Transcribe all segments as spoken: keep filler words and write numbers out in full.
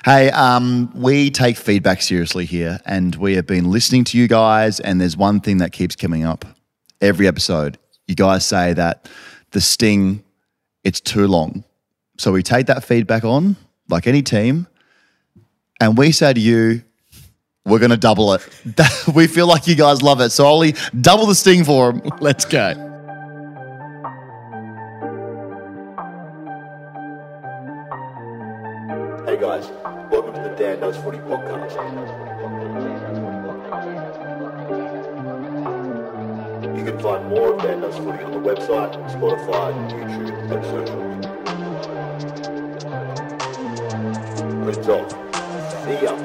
Hey, um, we take feedback seriously here, and we have been listening to you guys, and there's one thing that keeps coming up every episode. You guys say that the sting, it's too long. So we take that feedback on, like any team, and we say to you, we're going to double it. We feel like you guys love it. So Ollie, double the sting for them. Let's go. Hey guys, welcome to the Dan Does Footy podcast. You can find more of Dan Does Footy on the website, Spotify, YouTube, and social. Rinse off. See ya.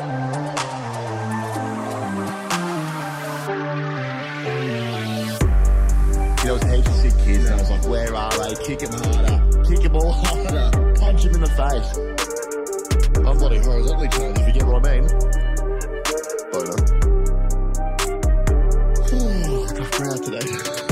You know, it was heaps of sick kids, and I was like, where are they? Kick him harder. Kick him all harder. Punch him in the face. I'm bloody horizontally changed, if you get what I mean. Boner. Oh, I got proud today.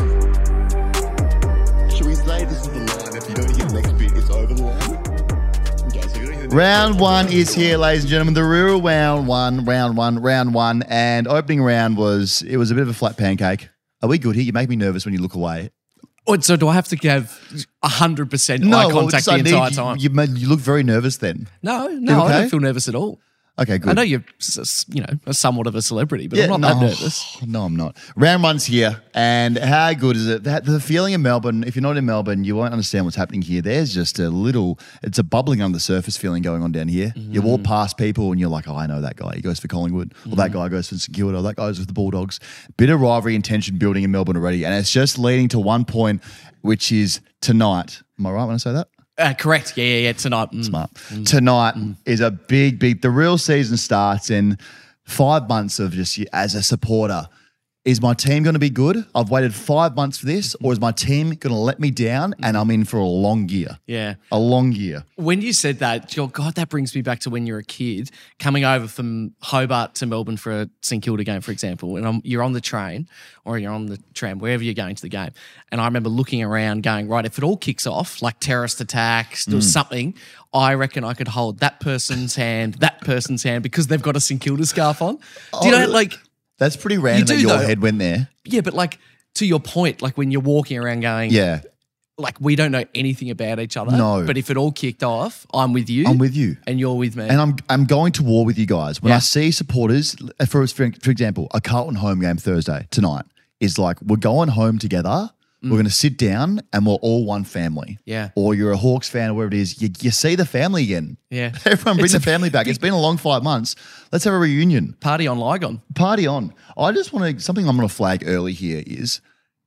Should we say this is the line? If you don't hear the next bit, it's over the line? Okay, so you don't hear the next round bit. One is here, ladies and gentlemen. The real round one, round one, round one. And opening round was, it was a bit of a flat pancake. Are we good here? You make me nervous when you look away. Oh, so do I have to have one hundred percent no, eye contact well, the need, entire time? You, you, you look very nervous then. No, no, okay? I don't feel nervous at all. Okay, good. I know you're, you know, somewhat of a celebrity, but I'm not no, that nervous. No, I'm not. Round one's here, and how good is it? That, the feeling in Melbourne, if you're not in Melbourne, you won't understand what's happening here. There's just a little, it's a bubbling under the surface feeling going on down here. Mm. You walk past people and you're like, oh, I know that guy. He goes for Collingwood, or mm. that guy goes for St Kilda, or that guy goes with the Bulldogs. Bit of rivalry and tension building in Melbourne already, and it's just leading to one point, which is tonight. Am I right when I say that? Uh, correct. Yeah, yeah, yeah. Tonight. Mm. Smart. Mm. Tonight mm. is a big, big, the real season starts in five months of just as a supporter. Is my team going to be good? I've waited five months for this, or is my team going to let me down and I'm in for a long year? Yeah. A long year. When you said that, oh God, that brings me back to when you were a kid, coming over from Hobart to Melbourne for a St Kilda game, for example, and I'm, you're on the train or you're on the tram, wherever you're going to the game. And I remember looking around going, right, if it all kicks off, like terrorist attacks or mm. something, I reckon I could hold that person's hand, that person's hand, because they've got a St Kilda scarf on. Do you oh, know, like... That's pretty random you do, that your though. head went there. Yeah, but like to your point, like when you're walking around going, yeah, like we don't know anything about each other. No. But if it all kicked off, I'm with you. I'm with you. And you're with me. And I'm I'm going to war with you guys. When yeah. I see supporters, for, for example, a Carlton home game Thursday tonight is like, we're going home together. Mm. We're going to sit down and we're all one family. Yeah. Or you're a Hawks fan or whatever it is. You, you see the family again. Yeah. Everyone bring it's the family back. Big, it's been a long five months. Let's have a reunion. Party on Lygon. Party on. I just want to, something I'm going to flag early here is,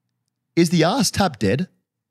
is the arse tap dead?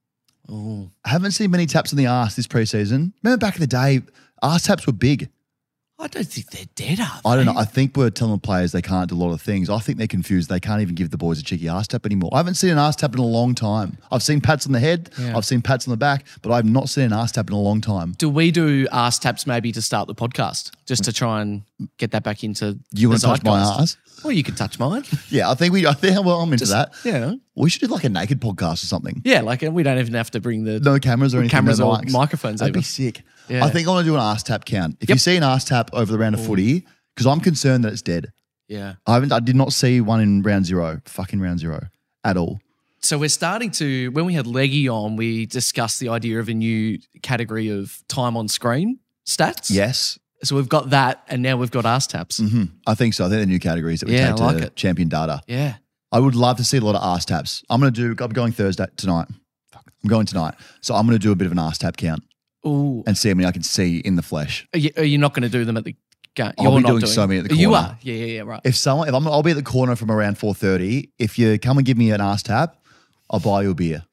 Oh. I haven't seen many taps on the arse this preseason. Remember back in the day, arse taps were big. I don't think they're dead, are they? I don't know. I think we're telling players they can't do a lot of things. I think they're confused. They can't even give the boys a cheeky arse tap anymore. I haven't seen an arse tap in a long time. I've seen pats on the head. Yeah. I've seen pats on the back, but I've not seen an arse tap in a long time. Do we do arse taps maybe to start the podcast, just to try and get that back into You want to touch my arse? Well, you can touch mine. Yeah, I think we. I think well, I'm into just, that. Yeah, we should do like a naked podcast or something. Yeah, like we don't even have to bring the no cameras or anything. Cameras no or mics. microphones. That'd even. be sick. Yeah. I think I want to do an arse tap count. If yep. you see an arse tap over the round of Ooh. footy, because I'm concerned that it's dead. Yeah, I haven't. I did not see one in round zero. Fucking round zero at all. So we're starting to. When we had Leggy on, we discussed the idea of a new category of time on screen stats. Yes. So we've got that, and now we've got arse taps. Mm-hmm. I think so. I think the new categories that we yeah, take to like champion data. Yeah. I would love to see a lot of arse taps. I'm going to do, I'm going Thursday tonight. Fuck. I'm going tonight. So I'm going to do a bit of an arse tap count. Ooh. And see how many I can see in the flesh. Are you, are you not going to do them at the game? I'll You're be not doing, doing so many at the corner. You are? Yeah, yeah, yeah, right. If someone, if I'm, I'll be at the corner from around four thirty. If you come and give me an arse tap, I'll buy you a beer.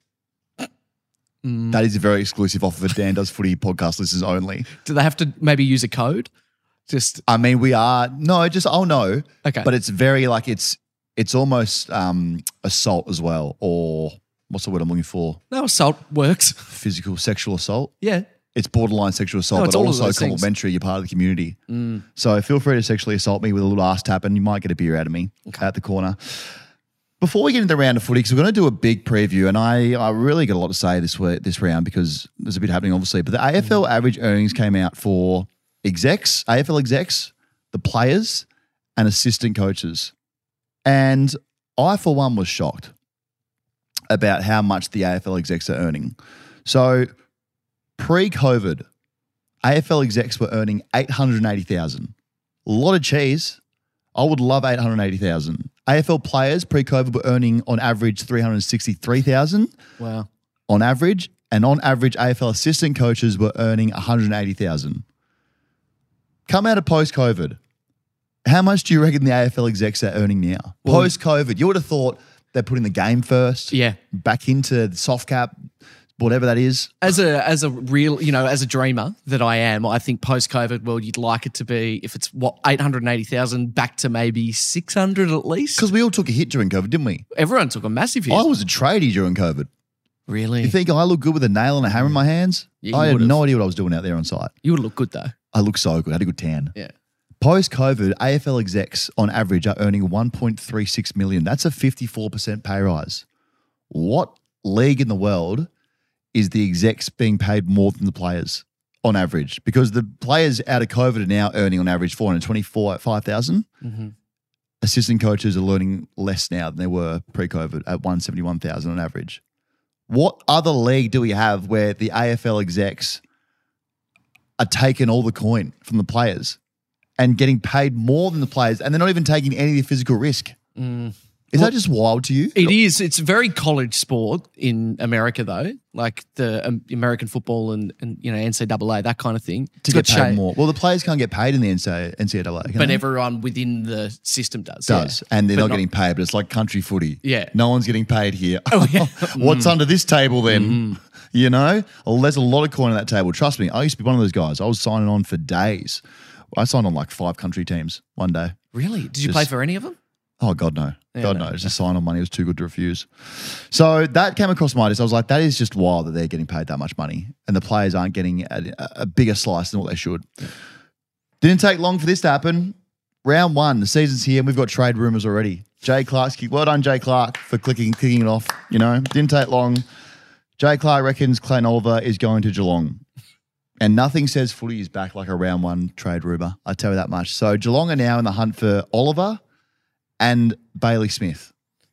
Mm. That is a very exclusive offer for Dan Does Footy podcast listeners only. Do they have to maybe use a code? Just, I mean, we are, no, just, oh no. Okay. But it's very like, it's, it's almost um, assault as well, or what's the word I'm looking for? No, assault works. Physical, sexual assault. Yeah. It's borderline sexual assault, no, but also complimentary. Things. You're part of the community. Mm. So feel free to sexually assault me with a little ass tap and you might get a beer out of me okay. at the corner. Before we get into the round of footy, because we're going to do a big preview, and I, I really got a lot to say this week, this round because there's a bit happening, obviously. But the A F L mm. average earnings came out for execs, A F L execs, the players, and assistant coaches. And I, for one, was shocked about how much the A F L execs are earning. So pre-COVID, A F L execs were earning eight hundred eighty thousand dollars. A lot of cheese. I would love eight hundred eighty thousand dollars. A F L players pre-COVID were earning on average three hundred sixty-three thousand dollars. Wow. On average. And on average, A F L assistant coaches were earning one hundred eighty thousand dollars. Come out of post-COVID. How much do you reckon the A F L execs are earning now? Well, Post-COVID, you would have thought they're putting the game first. Yeah. Back into the soft cap, whatever that is. As a as a real, you know, as a dreamer that I am, I think post-COVID world, you'd like it to be, if it's what, eight hundred eighty thousand back to maybe six hundred at least. Because we all took a hit during COVID, didn't we? Everyone took a massive hit. I was a tradie during COVID. Really? You think I look good with a nail and a hammer in my hands? Yeah, you I had would've. no idea what I was doing out there on site. You would look good though. I look so good. I had a good tan. Yeah. Post-COVID, A F L execs on average are earning one point three six million dollars. That's a fifty-four percent pay rise. What league in the world is the execs being paid more than the players on average? Because the players out of COVID are now earning on average four hundred twenty-four at five thousand. Mm-hmm. Assistant coaches are learning less now than they were pre-COVID at one hundred seventy-one thousand on average. What other league do we have where the A F L execs are taking all the coin from the players and getting paid more than the players, and they're not even taking any of the physical risk? Mm. Is that just wild to you? It is. It's very college sport in America, though, like the um, American football and, and you know N C double A, that kind of thing. To It's get got paid shape, more. Well, the players can't get paid in the N C double A, can but they? everyone within the system does. does, yeah. and they're But not, getting paid, but it's like country footy. Yeah. No one's getting paid here. Oh, yeah. What's under this table then? You know? Well, there's a lot of coin on that table. Trust me, I used to be one of those guys. I was signing on for days. I signed on like five country teams one day. Really? Did you Just- play for any of them? Oh, God, no. Yeah, God, no. no. It's just sign on money. It was too good to refuse. So that came across my desk. I was like, that is just wild that they're getting paid that much money and the players aren't getting a, a bigger slice than what they should. Didn't take long for this to happen. Round one, the season's here and we've got trade rumours already. Jay Clark's kick. Well done, Jay Clark, for clicking, kicking it off. You know, didn't take long. Jay Clark reckons Clayton Oliver is going to Geelong. And nothing says footy is back like a round one trade rumour. I tell you that much. So Geelong are now in the hunt for Oliver and Bailey Smith.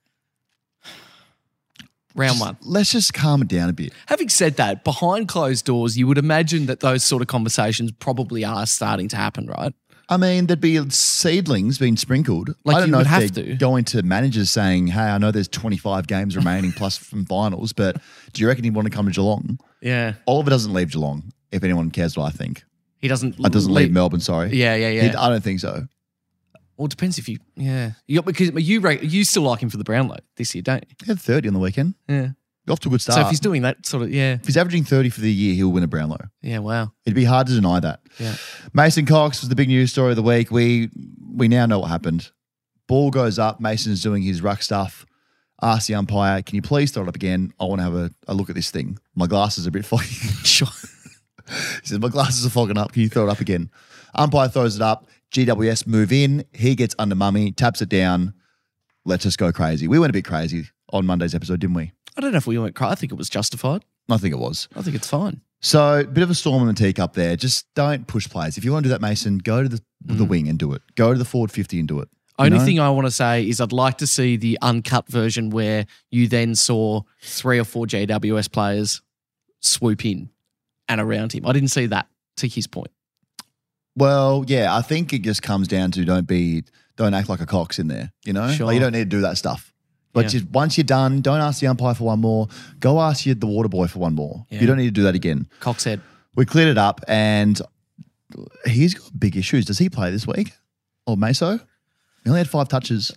Round Just- one. Let's just calm it down a bit. Having said that, behind closed doors, you would imagine that those sort of conversations probably are starting to happen, right? I mean, there'd be seedlings being sprinkled. Like I don't you know would if have they're to. going to managers saying, hey, I know there's twenty-five games remaining plus from finals, but do you reckon he'd want to come to Geelong? Yeah. Oliver doesn't leave Geelong, if anyone cares what I think. He doesn't. It doesn't leave Melbourne, sorry. Yeah, yeah, yeah. He- I don't think so. Well, it depends if you. Yeah. You, because you rate- you still like him for the Brownlow this year, don't He had thirty on the weekend. you? Yeah. You're off to a good start. So if he's doing that sort of, yeah, If he's averaging thirty for the year, he'll win a Brownlow. yeah, wow, It'd be hard to deny that. yeah. Mason Cox was the big news story of the week. We we now know what happened. Ball goes up. Mason's doing his ruck stuff. Asks the umpire, can you please throw it up again? I want to have a, a look at this thing. My glasses are a bit foggy. Sure. He said, my glasses are fogging up. Can you throw it up again? Umpire throws it up. G W S move in. He gets under mummy, taps it down. Let's just go crazy. We went a bit crazy on Monday's episode, didn't we? I don't know if we went cry. I think it was justified. I think it was. I think it's fine. So, a bit of a storm in the teacup there. Just don't push players. If you want to do that, Mason, go to the, the wing and do it. Go to the forward fifty and do it. You Only know? thing I want to say is I'd like to see the uncut version where you then saw three or four G W S players swoop in and around him. I didn't see that, to his point. Well, yeah, I think it just comes down to don't be, don't act like a Cox in there. You know, Sure. like you don't need to do that stuff. But Yeah. just once you're done, don't ask the umpire for one more. Go ask you the water boy for one more. Yeah. You don't need to do that again. Coxhead. We cleared it up, and he's got big issues. Does he play this week? Or Meso? He only had five touches.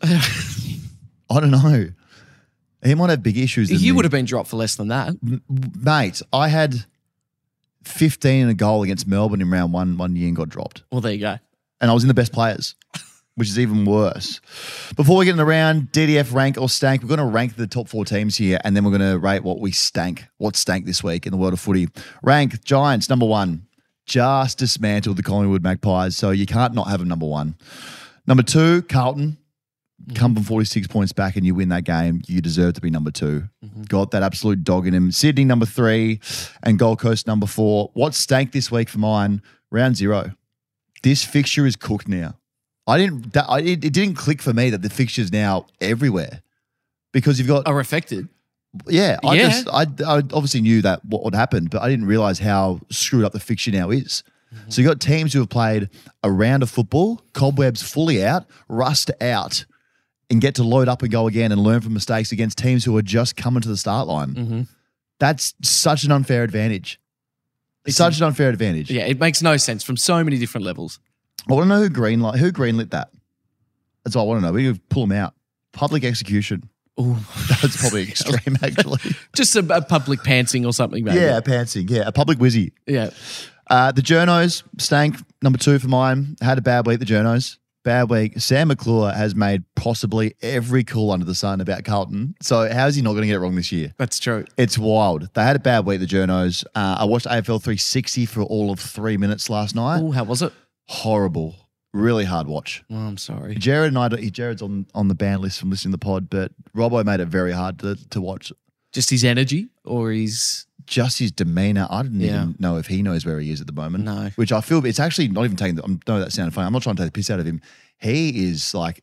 I don't know. He might have big issues. than You me. would have been dropped for less than that. Mate, I had fifteen and a goal against Melbourne in round one one year and got dropped. Well, there you go. And I was in the best players, which is even worse. Before we get in the round, D D F rank or stank, we're going to rank the top four teams here, and then we're going to rate what we stank, what stank this week in the world of footy. Rank, Giants, number one. Just dismantled the Collingwood Magpies, so you can't not have them number one. Number two, Carlton. Come from forty-six points back and you win that game, you deserve to be number two. Mm-hmm. Got that absolute dog in him. Sydney, number three, and Gold Coast, number four. What stank this week for mine? Round zero. this fixture is cooked now. I didn't. That, I, it, it didn't click for me that the fixture's now everywhere because you've got. Are affected. Yeah, I Yeah. just I, I obviously knew that what would happen, but I didn't realize how screwed up the fixture now is. Mm-hmm. So you got teams who have played a round of football, cobwebs fully out, rust out, and get to load up and go again and learn from mistakes against teams who are just coming to the start line. Mm-hmm. That's such an unfair advantage. It's such an unfair advantage. Yeah, it makes no sense from so many different levels. I want to know who greenlit who greenlit that. That's all I want to know. We could pull them out. Public execution. Ooh. That's probably extreme, actually. Just a, a public pantsing or something, maybe. Yeah, a pantsing. Yeah, a public whizzy. Yeah. Uh, the Journos, Stank, number two for mine. Had a bad week, the Journos. Bad week. Sam McClure has made possibly every call under the sun about Carlton. So how is he not going to get it wrong this year? That's true. It's wild. They had a bad week, the Journos. Uh, I watched A F L three sixty for all of three minutes last night. Oh, how was it? Horrible. Really hard watch. Oh, I'm sorry. Jared and I, don't- Jared's on, on the ban list from listening to the pod, but Robbo made it very hard to, to watch. Just his energy or his... Just his demeanor. I didn't Yeah. even know if he knows where he is at the moment. No. Which I feel it's actually not even taking. The, I know that sounded funny. I'm not trying to take the piss out of him. He is like,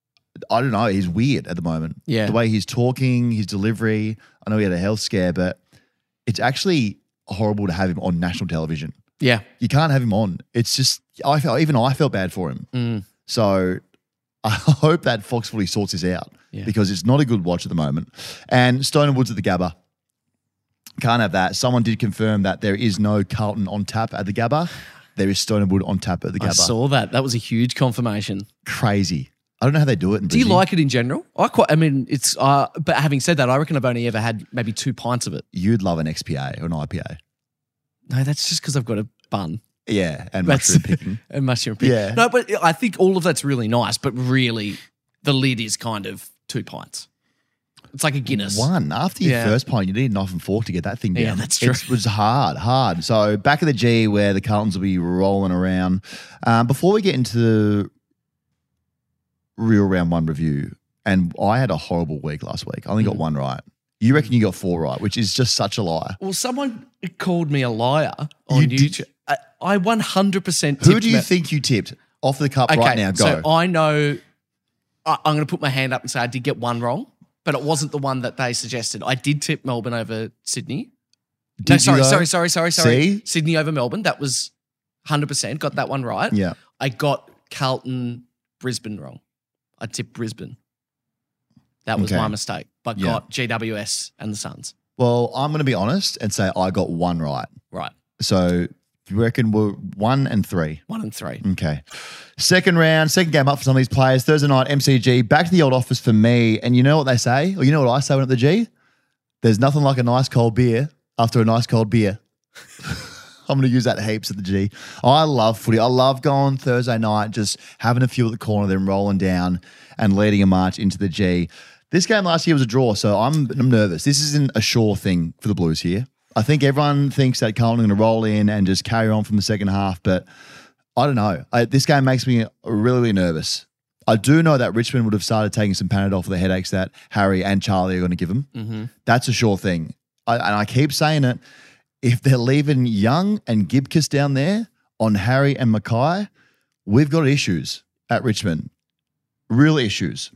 I don't know. He's weird at the moment. Yeah. The way he's talking, his delivery. I know he had a health scare, but it's actually horrible to have him on national television. Yeah. You can't have him on. It's just I felt even I felt bad for him. Mm. So I hope that Fox Footy sorts this out Yeah. because it's not a good watch at the moment. And Stone and Woods at the Gabba. Can't have that. Someone did confirm that there is no Carlton on tap at the Gabba. There is Stone and Wood on tap at the I Gabba. saw that. That was a huge confirmation. Crazy. I don't know how they do it. In Do you Brizzy. like it in general? I quite. I mean, it's. Uh, but having said that, I reckon I've only ever had maybe two pints of it. You'd love an X P A or an I P A. No, that's just because I've got a bun Yeah, and That's- mushroom picking. and mushroom. pig. Yeah. No, but I think all of that's really nice. But really, the lid is kind of two pints. It's like a Guinness. One. After your Yeah. first pint, you need a knife and fork to get that thing down. Yeah, that's true. It was hard, hard. So back at the G where the Carltons will be rolling around. Um, before we get into the real round one review, and I had a horrible week last week. I only Mm. got one right. You reckon you got four right, which is just such a lie. Well, someone called me a liar on You did- YouTube. I, I one hundred percent Who tipped do you Ma- think you tipped? Off the cup Okay, right now, go. so I know I, I'm going to put my hand up and say I did get one wrong, but it wasn't the one that they suggested. I did tip Melbourne over Sydney. Did no, you sorry, though? sorry, sorry, sorry, sorry. See? Sydney over Melbourne. That was one hundred percent. Got that one right. Yeah. I got Carlton, Brisbane wrong. I tipped Brisbane. That was Okay. my mistake, but Yeah. got G W S and the Suns. Well, I'm going to be honest and say I got one right. Right. So you reckon we're one and three? One and three. Okay. Second round, second game up for some of these players. Thursday night, M C G, back to the old office for me. And you know what they say? Or you know what I say when at the G? There's nothing like a nice cold beer after a nice cold beer. I'm going to use that heaps at the G. I love footy. I love going Thursday night, just having a few at the corner, then rolling down and leading a march into the G. This game last year was a draw, so I'm, I'm nervous. This isn't a sure thing for the Blues here. I think everyone thinks that Carlton are going to roll in and just carry on from the second half, but I don't know. I, this game makes me really, really nervous. I do know that Richmond would have started taking some Panadol for the headaches that Harry and Charlie are going to give them. Mm-hmm. That's a sure thing. I, and I keep saying it. If they're leaving Young and Gibcus down there on Harry and Mackay, we've got issues at Richmond. Real issues.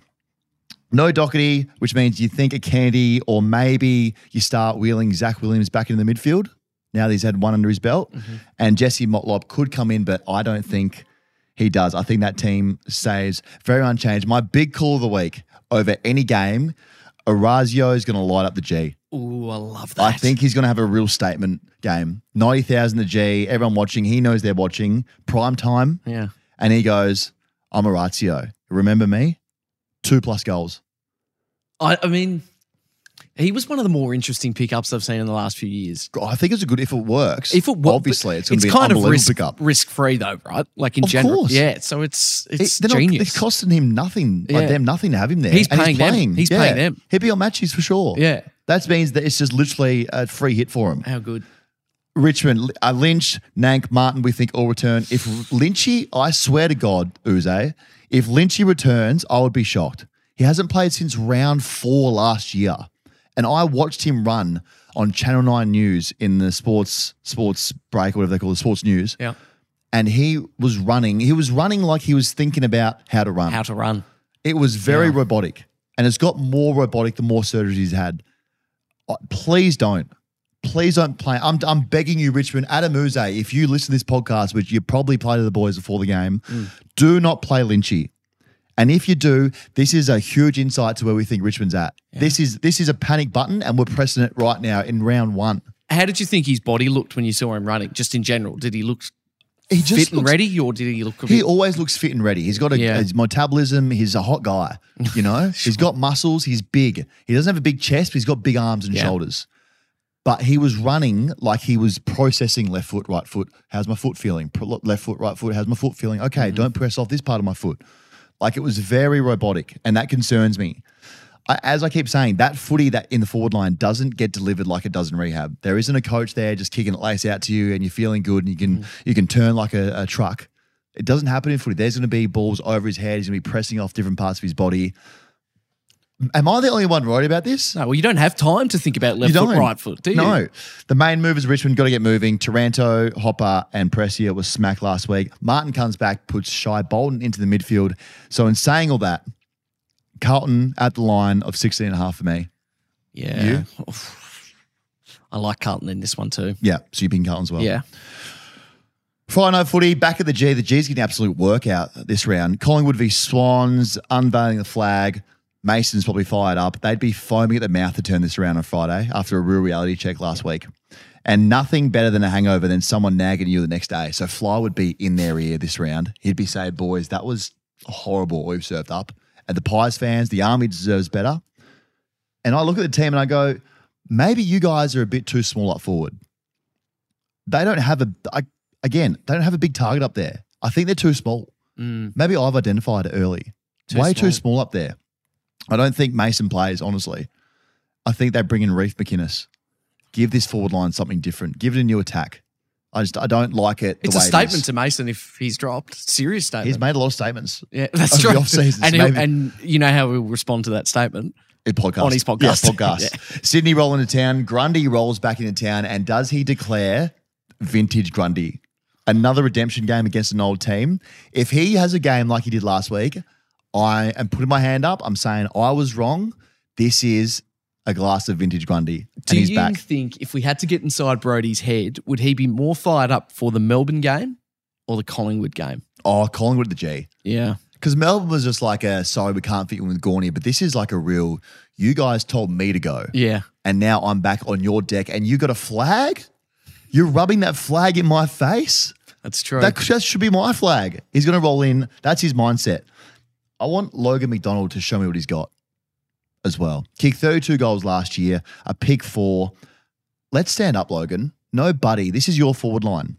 No Doherty, which means you think a Candy or maybe you start wheeling Zach Williams back into the midfield now that he's had one under his belt. Mm-hmm. And Jesse Motlop could come in, but I don't think he does. I think that team stays very unchanged. My big call of the week over any game, Orazio is going to light up the G. Ooh, I love that. I think he's going to have a real statement game. ninety thousand the G, everyone watching, he knows they're watching, prime time, Yeah. and he goes, I'm Orazio. Remember me? Two plus goals. I, I mean, he was one of the more interesting pickups I've seen in the last few years. I think it's a good, if it works, If it wo- obviously it's going to be kind an of unbelievable risk, pickup. risk free though, right? Like in Of general, course. yeah. So it's it's It- they're not- genius. it's costing him nothing, like Yeah. them nothing to have him there. He's And paying them. playing. He's Yeah. paying them. He'd be on matches for sure. Yeah. That means that it's just literally a free hit for him. How good? Richmond, uh, Lynch, Nank, Martin, we think all return. If Lynchy, I swear to God, Uze, if Lynchy returns, I would be shocked. He hasn't played since round four last year. And I watched him run on Channel nine News in the sports sports break, whatever they call it, sports news. Yeah. and he was running. He was running like he was thinking about how to run. How to run. It was very Yeah. robotic, and it's got more robotic the more surgeries he's had. Uh, Please don't. Please don't play. I'm, I'm begging you, Richmond. Adam Uze, if you listen to this podcast, which you probably play to the boys before the game, Mm. do not play Lynchy. And if you do, this is a huge insight to where we think Richmond's at. This is this is a panic button, and we're pressing it right now in round one. How did you think his body looked when you saw him running? Just in general, did he look He just fit and looks- ready, or did he look a He bit? always looks fit and ready. He's got a Yeah. his metabolism. He's a hot guy. You know, he's got muscles. He's big. He doesn't have a big chest, but he's got big arms and Yeah. shoulders. But he was running like he was processing left foot, right foot. How's my foot feeling? Pro- Left foot, right foot. How's my foot feeling? Okay, Mm-hmm. don't press off this part of my foot. Like it was very robotic, and that concerns me. I, as I keep saying, that footy that in the forward line doesn't get delivered like it does in rehab. There isn't a coach there just kicking it lace out to you, and you're feeling good, and you can you can turn like a, a truck. It doesn't happen in footy. There's going to be balls over his head. He's going to be pressing off different parts of his body. Am I the only one worried about this? No, well, you don't have time to think about left You foot, don't. right foot, do you? No. The main movers, Richmond, got to get moving. Taranto, Hopper, and Pressia was smack last week. Martin comes back, puts Shai Bolton into the midfield. So in saying all that, Carlton at the line of sixteen and a half for me. Yeah. You? I like Carlton in this one too. Yeah, so you've been Carlton as well. Yeah. Friday night footy, back at the G. The G's getting an absolute workout this round. Collingwood v Swans, unveiling the flag. Mason's probably fired up. They'd be foaming at the mouth to turn this around on Friday after a real reality check last week. And nothing better than a hangover than someone nagging you the next day. So Fly would be in their ear this round. He'd be saying, boys, that was horrible what we've served up. And the Pies fans, the Army deserves better. And I look at the team and I go, maybe you guys are a bit too small up forward. They don't have a, I, again, they don't have a big target up there. I think they're too small. Mm. Maybe I've identified it early. Too Way small. too small up there. I don't think Mason plays, honestly. I think they bring in Reef McInnes. Give this forward line something different. Give it a new attack. I just I don't like it the It's way a statement it is. to Mason if he's dropped. Serious statement. He's made a lot of statements. yeah, that's over true. the off-seasons, and, he'll- maybe. and you know how we'll respond to that statement. In podcast. On his podcast. Yeah, podcast. Yeah. Sydney roll into town. Grundy rolls back into town. And does he declare vintage Grundy? Another redemption game against an old team. If he has a game like he did last week, I am putting my hand up. I'm saying I was wrong. This is a glass of vintage Grundy. And Do he's you back. think if we had to get inside Brodie's head, would he be more fired up for the Melbourne game or the Collingwood game? Oh, Collingwood the G. Yeah. Because Melbourne was just like a, sorry, we can't fit you in with Gorney. But this is like a real, you guys told me to go. Yeah. And now I'm back on your deck and you got a flag? You're rubbing that flag in my face? That's true. That just should be my flag. He's going to roll in. That's his mindset. I want Logan McDonald to show me what he's got as well. Kicked thirty-two goals last year, a pick four. Let's stand up, Logan. No, buddy. This is your forward line.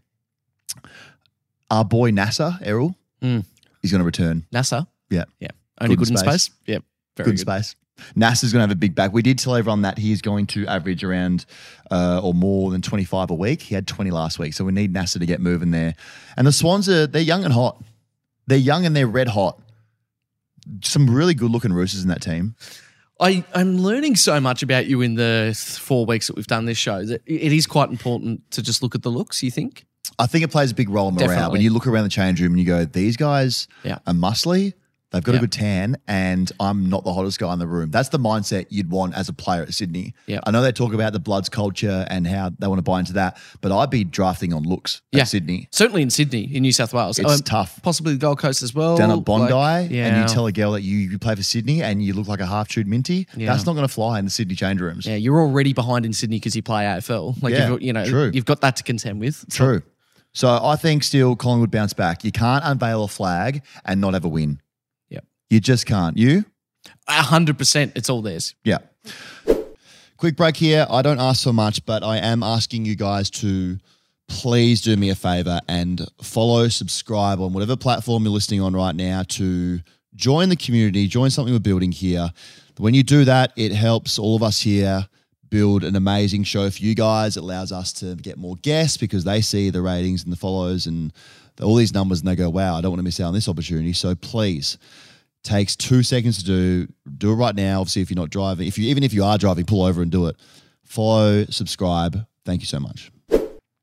Our boy Nasser, Errol, Mm. he's going to return. NASA? Yeah. Yeah. Only Good good, in in space. space? Yeah. Very Good good. space. Nasser's going to have a big back. We did tell everyone that he is going to average around uh, or more than twenty-five a week. He had twenty last week, so we need Nasser to get moving there. And the Swans are, they're young and hot. They're young and they're red hot. Some really good looking roosters in that team. I, I'm learning so much about you in the four weeks that we've done this show that it is quite important to just look at the looks, you think? I think it plays a big role in morale. Definitely. When you look around the change room and you go, these guys Yeah. are muscly, they've got a Yeah. good tan, and I'm not the hottest guy in the room. That's the mindset you'd want as a player at Sydney. Yeah. I know they talk about the Bloods culture and how they want to buy into that, but I'd be drafting on looks Yeah. at Sydney. Certainly in Sydney, in New South Wales. It's tough. Possibly the Gold Coast as well. Down at Bondi, Like, yeah. and you tell a girl that you, you play for Sydney and you look like a half-chewed minty, Yeah. that's not going to fly in the Sydney change rooms. Yeah, you're already behind in Sydney because you play A F L. Like, Yeah, you've, you know, true. you've got that to contend with. True. So I think still Collingwood bounce back. You can't unveil a flag and not have a win. Yep. You just can't. You? A hundred percent, it's all theirs. Yeah. Quick break here. I don't ask for much, but I am asking you guys to please do me a favor and follow, subscribe on whatever platform you're listening on right now to join the community, join something we're building here. When you do that, it helps all of us here build an amazing show for you guys. It allows us to get more guests because they see the ratings and the follows and all these numbers and they go, wow, I don't want to miss out on this opportunity. So please, takes two seconds to do. Do it right now. Obviously, if you're not driving, if you even if you are driving, pull over and do it. Follow, subscribe. Thank you so much.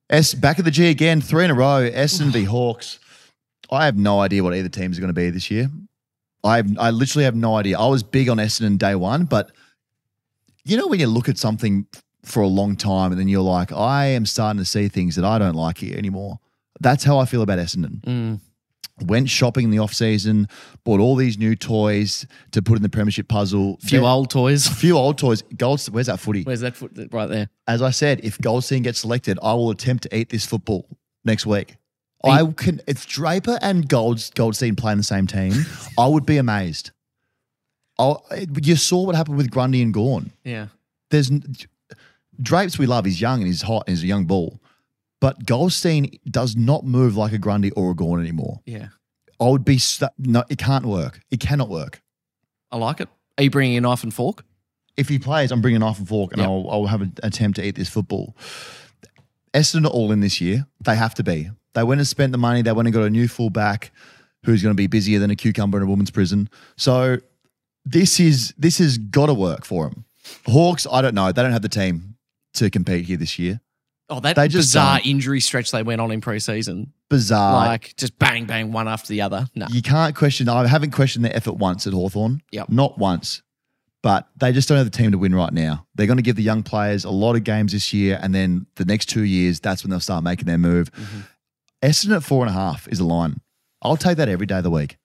S back at the G again, three in a row. Essendon v Hawks. I have no idea what either teams are going to be this year. I have, I literally have no idea. I was big on Essendon day one, but you know when you look at something for a long time and then you're like, I am starting to see things that I don't like here anymore. That's how I feel about Essendon. Mm. Went shopping in the off season, bought all these new toys to put in the premiership puzzle. Few They're- old toys. few old toys. Gold, where's that footy? Where's that foot right there? As I said, if Goldstein gets selected, I will attempt to eat this football next week. I can. If Draper and Gold, Goldstein play in the same team, I would be amazed. I'll, you saw what happened with Grundy and Gawn. Yeah. There's Drapes we love. He's young and he's hot and he's a young bull. But Goldstein does not move like a Grundy or a Gawn anymore. Yeah. I would be stu- no. It can't work. It cannot work. I like it. Are you bringing a knife and fork? If he plays, I'm bringing a knife and fork and Yep. I'll, I'll have an attempt to eat this football. Essendon are all in this year. They have to be. They went and spent the money. They went and got a new fullback who's going to be busier than a cucumber in a woman's prison. So this is this has got to work for them. Hawks, I don't know. They don't have the team to compete here this year. Oh, that They just bizarre don't. injury stretch they went on in preseason. Bizarre. Like just bang, bang, one after the other. No. You can't question. I haven't questioned their effort once at Hawthorn. Yep. Not once. But they just don't have the team to win right now. They're going to give the young players a lot of games this year, and then the next two years, that's when they'll start making their move. Mm-hmm. Essendon at four and a half is a line. I'll take that every day of the week.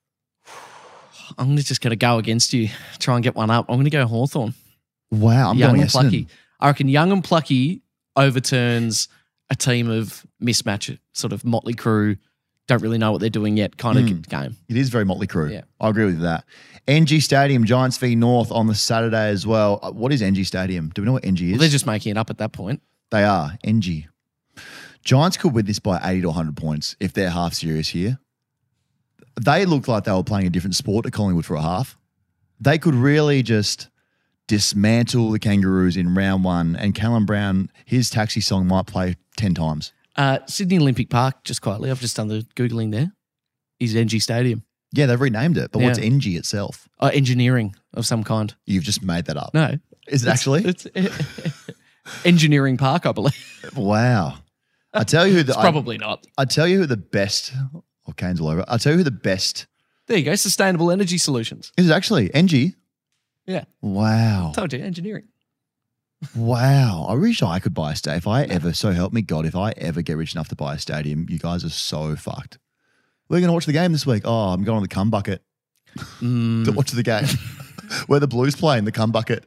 I'm just going to go against you, try and get one up. I'm going to go Hawthorn. Wow, I'm Young going and Essendon. plucky. I reckon Young and Plucky overturns a team of mismatch, sort of motley crew, don't really know what they're doing yet kind of Mm. game. It is very motley crew. Yeah. I agree with that. N G Stadium, Giants v North on the Saturday as well. Uh, What is N G Stadium? Do we know what N G is? Well, they're just making it up at that point. They are, N G. Giants could win this by eighty to one hundred points if they're half serious here. They looked like they were playing a different sport at Collingwood for a half. They could really just dismantle the Kangaroos in round one, and Callum Brown, his taxi song might play ten times. Uh, Sydney Olympic Park, just quietly, I've just done the Googling there, is N G Stadium. Yeah, they've renamed it, but what's Yeah. N G itself? Uh, engineering of some kind. You've just made that up. No. Is it actually? It's Engineering Park, I believe. Wow. I tell you who the It's probably not. I, I tell you who the best. Oh, Kane's all over. I tell you who the best There you go. Sustainable energy solutions. is. Actually, N G. Yeah. Wow. Told you, engineering. Wow. I wish I could buy a stadium. If I ever, so help me God, if I ever get rich enough to buy a stadium, you guys are so fucked. We're going to watch the game this week. Oh, I'm going on the cum bucket Mm, to watch the game. Where the Blues playing, the cum bucket.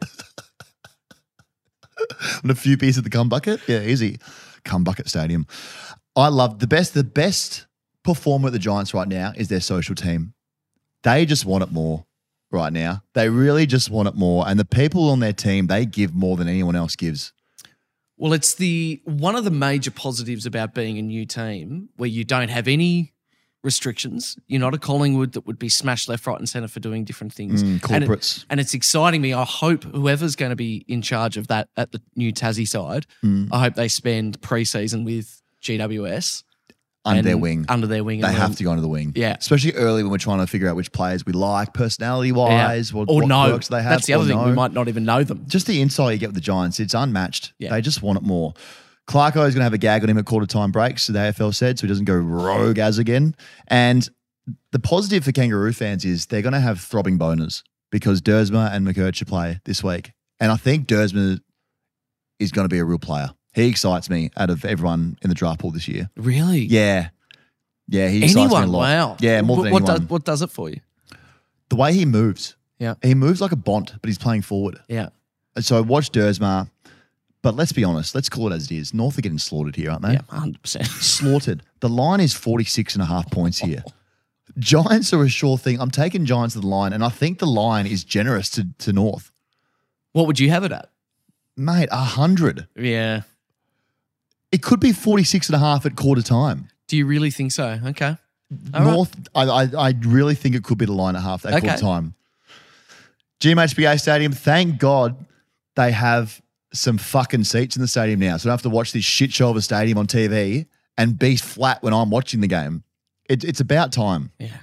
And a few beers at the cum bucket. Yeah, easy. Cum bucket stadium. I love the best, the best performer at the Giants right now is their social team. They just want it more right now. They really just want it more. And the people on their team, they give more than anyone else gives. well, it's the one of the major positives about being a new team where you don't have any restrictions. You're not a Collingwood that would be smashed left, right, and centre for doing different things. Mm, And it- corporates. And, it's exciting me. I hope whoever's going to be in charge of that at the new Tassie side, Mm. I hope they spend pre-season with G W S. Under and- their wing. Under their wing. They and have then- to go under the wing. Yeah. Especially early when we're trying to figure out which players we like, personality Yeah. wise, what, or what no. works they have. That's the or other thing. no. We might not even know them. Just the insight you get with the Giants, it's unmatched. Yeah. They just want it more. Clarko is going to have a gag on him at quarter time breaks, so the A F L said, so he doesn't go rogue as again. And the positive for Kangaroo fans is they're going to have throbbing boners because Dersma and McKercher play this week. And I think Dersma is going to be a real player. He excites me out of everyone in the draft pool this year. Really? Yeah. Yeah, he excites me a Anyone? lot. Wow. Yeah, more what, than what anyone. does, what does it for you? The way he moves. Yeah. He moves like a Bont, but he's playing forward. Yeah. And so watch Dersma. But let's be honest. Let's call it as it is. North are getting slaughtered here, aren't they? Yeah, one hundred percent. Slaughtered. The line is forty-six and a half points here. Giants are a sure thing. I'm taking Giants to the line, and I think the line is generous to, to North. What would you have it at? Mate, one hundred. Yeah. It could be forty-six and a half at quarter time. Do you really think so? Okay. All right. North, I, I I really think it could be the line at half at Okay. quarter time. G M H B A Stadium, thank God they have some fucking seats in the stadium now. So I don't have to watch this shit show of a stadium on T V and be flat when I'm watching the game. It, it's about time. Yeah.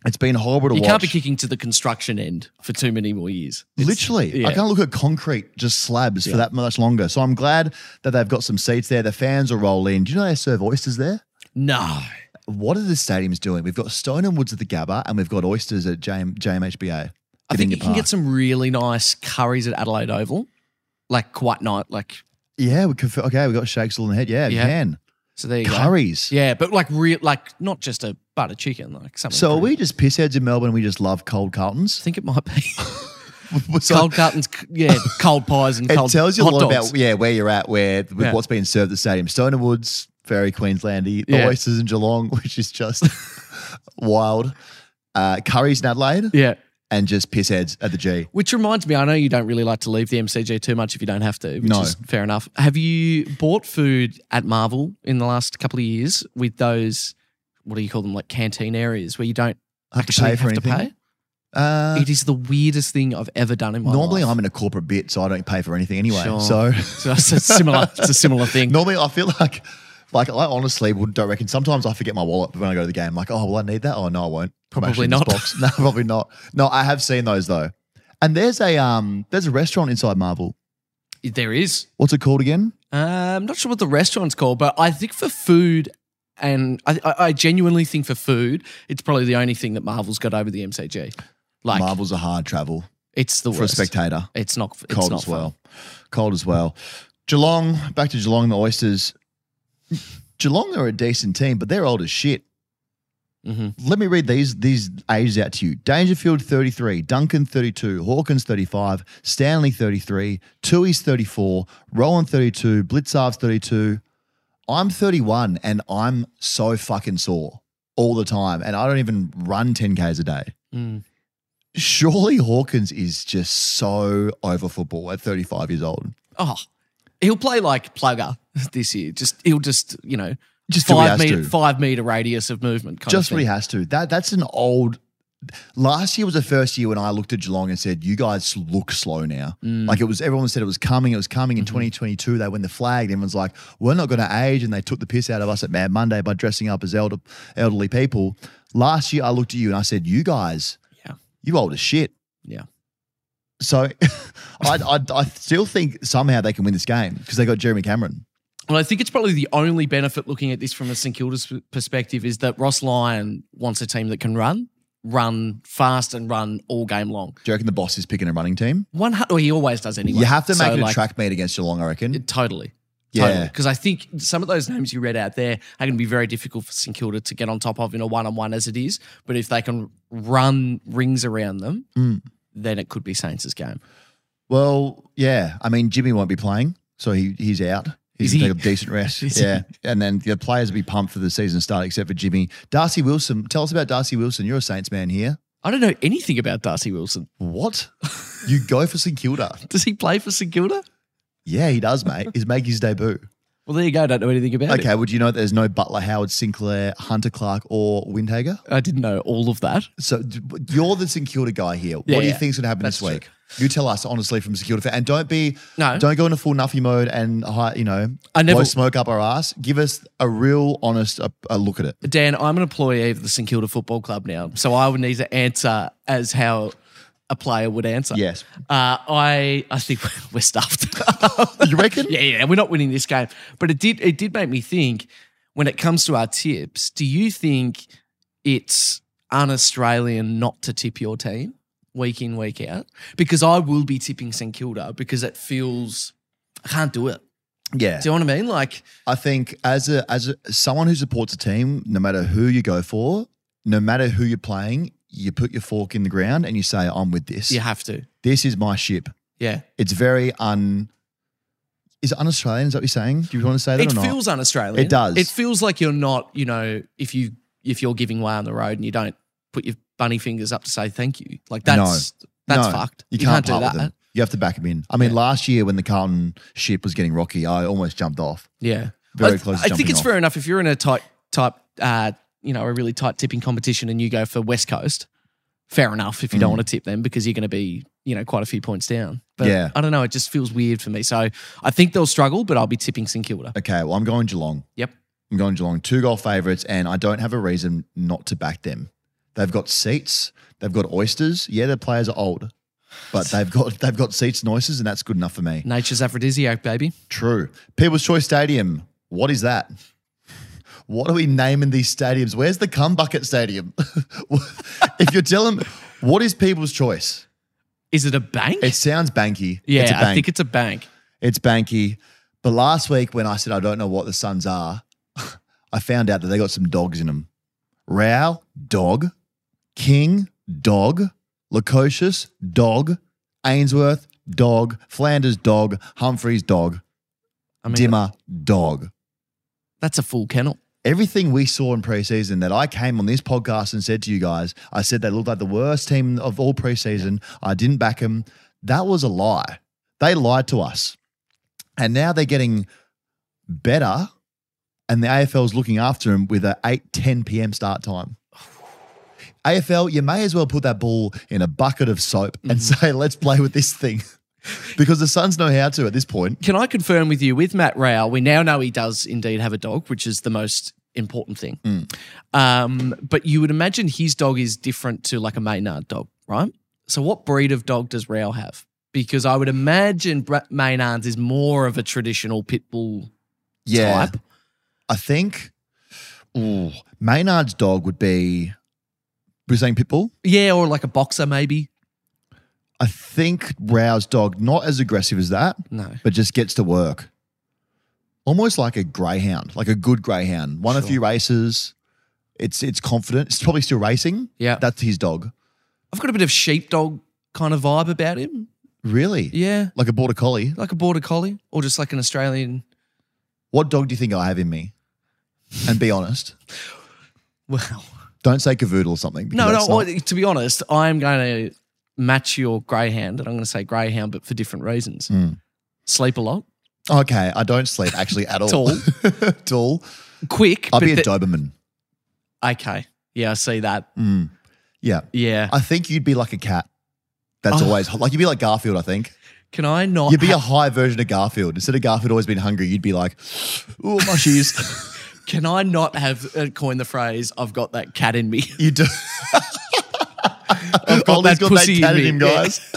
It's been horrible to You watch. can't be kicking to the construction end for too many more years. It's- Literally, yeah. I can't look at concrete, just slabs for that much longer. So I'm glad that they've got some seats there. The fans will roll in. Do you know they serve oysters there? No. What are the stadiums doing? We've got Stone and Woods at the Gabba, and we've got oysters at J M, J M H B A. I think you Kardinia can get Park. some really nice curries at Adelaide Oval. Like quite nice. Like, Yeah, we could. Okay, we got shakes all in the head. Yeah, Yeah. we can. so there you go. Curries. Yeah, but like real, like not just a butter chicken, like something. So are pretty- we just pissheads in Melbourne? We just love cold I Carltons. think it might be So cold cartons. Yeah, cold pies and it cold tells you a hot lot dogs. about yeah where you're at, where with Yeah. what's being served at the stadium. Stone and Woods, very Queenslandy. The Yeah. oysters in Geelong, which is just wild. Uh, curries in Adelaide, Yeah. and just pissheads at the G. Which reminds me, I know you don't really like to leave the M C G too much if you don't have to, which No. is fair enough. Have you bought food at Marvel in the last couple of years with those, what do you call them, like canteen areas where you don't I have to actually pay for have to anything. pay? Uh, It is the weirdest thing I've ever done in my normally, life. I'm in a corporate bit, so I don't pay for anything anyway. Sure. So So it's a similar, it's a similar thing. normally, I feel like. Like, I honestly would don't reckon. Sometimes I forget my wallet when I go to the game. I'm like, oh, will I need that? Oh, no, I won't. I'm Probably actually in this not. box. No, probably not. No, I have seen those though. And there's a um, there's a restaurant inside Marvel. There is. What's it called again? Uh, I'm not sure what the restaurant's called, but I think for food, and I, I, I genuinely think for food, it's probably the only thing that Marvel's got over the M C G. Like, Marvel's a hard travel it's the for worst. a spectator. It's not. It's Cold not as well. fun. Cold as well. Geelong, back to Geelong, the Oysters. Geelong are a decent team, but they're old as shit. Mhm. Let me read these these ages out to you. Dangerfield, thirty-three. Duncan, thirty-two. Hawkins, thirty-five. Stanley, thirty-three. Tui's, thirty-four. Rowan, thirty-two. Blitzarv's, thirty-two. I'm thirty-one, and I'm so fucking sore all the time, and I don't even run ten Ks a day. Mm. Surely Hawkins is just so over football at thirty-five years old. Oh, he'll play like plugger this year. Just he'll just you know Just do what he five has meter to. five meter radius of movement. Kind Just of what he thing. has to. That That's an old... Last year was the first year when I looked at Geelong and said, you guys look slow now. Mm. Like it was, everyone said it was coming, it was coming in Mm-hmm. twenty twenty-two. They win the flag. And everyone's like, we're not going to age. And they took the piss out of us at Mad Monday by dressing up as elder, elderly people. Last year, I looked at you and I said, you guys, Yeah. you old as shit. Yeah. So I, I, I still think somehow they can win this game because they got Jeremy Cameron. Well, I think it's probably the only benefit looking at this from a St Kilda's p- perspective is that Ross Lyon wants a team that can run, run fast and run all game long. Do you reckon the boss is picking a running team? One, hu- well, he always does anyway. You have to So, make it like, a track meet against Geelong, I reckon. Totally. Yeah. Because I think some of those names you read out there are going to be very difficult for St Kilda to get on top of in a one-on-one as it is. But if they can run rings around them, Mm. then it could be Saints' game. Well, yeah. I mean, Jimmy won't be playing, so he he's out. He's Is going he? to take a decent rest. Is yeah. And then the players will be pumped for the season start, except for Jimmy. Darcy Wilson. Tell us about Darcy Wilson. You're a Saints man here. I don't know anything about Darcy Wilson. What? You go for St Kilda. Does he play for St Kilda? Yeah, he does, mate. He's making his debut. Well, there you go. I don't know anything about Okay, it. would you know that there's no Butler, Howard, Sinclair, Hunter Clark, or Windhager? I didn't know all of that. So d- you're the St Kilda guy here. Yeah, what do you yeah. think's going to happen That's this week? You tell us honestly from St Kilda fan, and don't be No. don't go into full nuffy mode and hi- you know I never- blow smoke up our ass. Give us a real honest a, a look at it. Dan, I'm an employee of the St Kilda Football Club now, so I would need to answer as how a player would answer. Yes, Uh, I I think we're stuffed. you reckon? yeah, yeah, we're not winning this game. But it did it did make me think when it comes to our tips, do you think it's un-Australian not to tip your team week in, week out? Because I will be tipping St Kilda because it feels I can't do it. Yeah, Do you know what I mean? Like, I think as a as a, someone who supports a team, no matter who you go for, no matter who you're playing, you put your fork in the ground and you say, "I'm with this. you have to. This is my ship." Yeah. It's very un. Is it un-Australian? Is that what you're saying? Do you want to say that It or not? feels un-Australian. It does. It feels like you're not, you know, if you if you're giving way on the road and you don't put your bunny fingers up to say thank you. Like that's that's No, fucked. You can't, do part with that. them. You have to back him in. I mean, Yeah. last year when the Carlton ship was getting rocky, I almost jumped off. Yeah. Very I, close to I think jumping it's off. fair enough if you're in a tight type uh, you know, a really tight tipping competition and you go for West Coast. Fair enough if you don't Mm. want to tip them because you're going to be, you know, quite a few points down. But Yeah. I don't know, it just feels weird for me. So I think they'll struggle, but I'll be tipping St Kilda. Okay, well, I'm going Geelong. Yep. I'm going Geelong. Two goal favourites, and I don't have a reason not to back them. They've got seats. They've got oysters. Yeah, the players are old, but they've got they've got seats and oysters, and that's good enough for me. Nature's aphrodisiac, baby. True. People's Choice Stadium. What is that? What are we naming these stadiums? Where's the cum bucket stadium? If you're telling, what is People's Choice? Is it a bank? It sounds banky. yeah, it's a bank. I think it's a bank. It's banky. But last week when I said I don't know what the Suns are, I found out that they got some dogs in them. Rao, dog. King, dog. Lukosius, dog. Ainsworth, dog. Flanders, dog. Humphreys, dog. I mean, Dimmer, dog. that's a full kennel. Everything we saw in preseason that I came on this podcast and said to you guys, I said they looked like the worst team of all preseason. I didn't back them. That was a lie. They lied to us. And now they're getting better, and the A F L's looking after them with an eight, ten p.m. start time. A F L, you may as well put that ball in a bucket of soap and Mm-hmm. say, let's play with this thing. Because the Suns know how to at this point. Can I confirm with you, with Matt Rao, we now know he does indeed have a dog, which is the most important thing. Mm. Um, but you would imagine his dog is different to like a Maynard dog, right? So what breed of dog does Rao have? Because I would imagine Bra- Maynard's is more of a traditional pit bull Yeah. type. I think ooh, Maynard's dog would be, we're saying Pitbull? Yeah, or like a boxer maybe. I think Rao's dog, not as aggressive as that, No. but just gets to work. Almost like a greyhound, like a good greyhound. Won a Sure. few races. It's it's confident. It's probably still racing. Yeah. That's his dog. I've got a bit of sheepdog kind of vibe about him. Really? Yeah. Like a border collie. Like a border collie or just like an Australian. What dog do you think I have in me? And be honest. Well, Don't say cavoodle or something. because no, no. that's well, not- to be honest, I'm going to match your greyhound, and I'm going to say greyhound, but for different reasons. Mm. Sleep a lot, Okay, I don't sleep actually at all. Tall. Tall. quick. I'll but be a the- Doberman. Okay, yeah, I see that. Mm. Yeah. Yeah, I think you'd be like a cat. That's Oh. always, like you'd be like Garfield, I think. can I not? You'd be a ha- high version of Garfield. Instead of Garfield always being hungry, you'd be like, ooh, mushies. can I not have uh, coined the phrase? I've got that cat in me. You do. I've got Ollie's that got pussy that cat in in me. him, guys.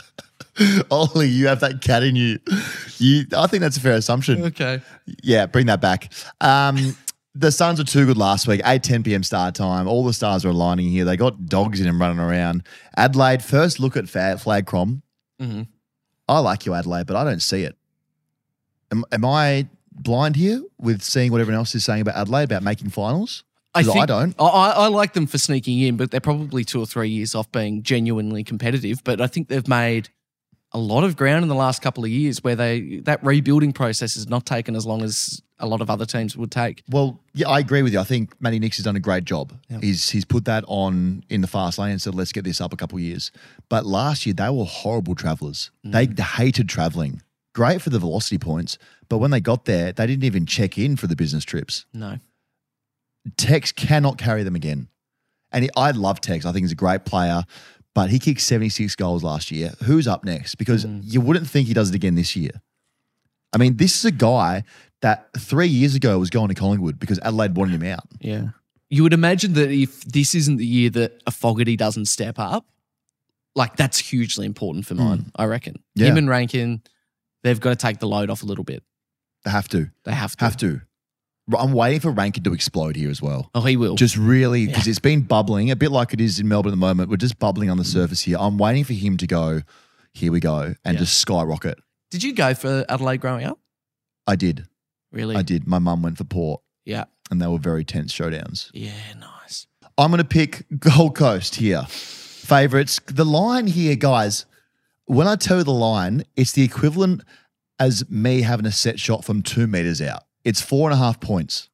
Ollie, you have that cat in you. You, I think that's a fair assumption. Okay. Yeah, bring that back. Um, the Suns were too good last week. eight, ten p.m. start time. All the stars are aligning here. They got dogs in them running around. Adelaide, first look at fa- Flag Crom. hmm I like you, Adelaide, but I don't see it. Am, am I blind here with seeing what everyone else is saying about Adelaide, about making finals? I 'Cause think I don't. I, I I like them for sneaking in, but they're probably two or three years off being genuinely competitive. But I think they've made a lot of ground in the last couple of years where they that rebuilding process has not taken as long as a lot of other teams would take. Well, yeah, I agree with you. I think Matty Nix has done a great job. Yep. He's he's put that on in the fast lane and said, let's get this up a couple of years. But last year, they were horrible travellers. They hated travelling. Great for the velocity points, but when they got there, they didn't even check in for the business trips. No. Tex cannot carry them again. And he, I love Tex. I think he's a great player, but he kicked seventy-six goals last year. Who's up next? Because you wouldn't think he does it again this year. I mean, this is a guy that three years ago was going to Collingwood because Adelaide wanted him out. Yeah. You would imagine that if this isn't the year that a Fogarty doesn't step up, like that's hugely important for mine, I reckon. Yeah. Him and Rankin, they've got to take the load off a little bit. They have to. They have to. Have to. I'm waiting for Rankin to explode here as well. Oh, he will. Just really, because it's been bubbling, a bit like it is in Melbourne at the moment. We're just bubbling on the surface here. I'm waiting for him to go, here we go, and Yeah. just skyrocket. Did you go for Adelaide growing up? I did. Really? I did. My mum went for Port, Yeah. and they were very tense showdowns. Yeah, nice. I'm going to pick Gold Coast here. Favourites. The line here, guys, when I tell you the line, it's the equivalent as me having a set shot from two metres out. It's four and a half points.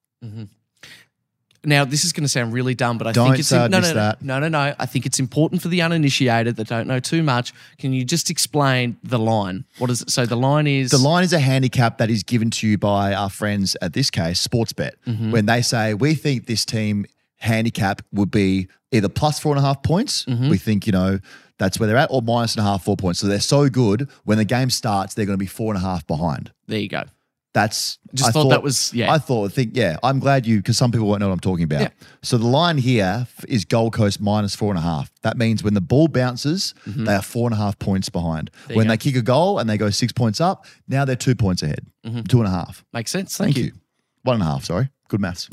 Now, this is going to sound really dumb, but I Don't think it's say I no, no, missed no, that. no, no, no. I think it's important for the uninitiated that don't know too much. Can you just explain the line? What is it? So the line is The line is a handicap that is given to you by our friends, at this case, Sportsbet, Mm-hmm. when they say, we think this team handicap would be either plus four and a half points. Mm-hmm. We think, you know, that's where they're at, or minus and a half, four points. So they're so good, when the game starts, they're going to be four and a half behind. There you go. That's Just I thought that was- yeah. I thought think yeah. I'm glad you because some people won't know what I'm talking about. Yeah. So the line here f- is Gold Coast minus four and a half. That means when the ball bounces, they are four and a half points behind. Mm-hmm. you When go. they kick a goal and they go six points up, now they're two points ahead, two and a half. Makes sense. Thank, Thank, you. One and a half. Sorry, good maths.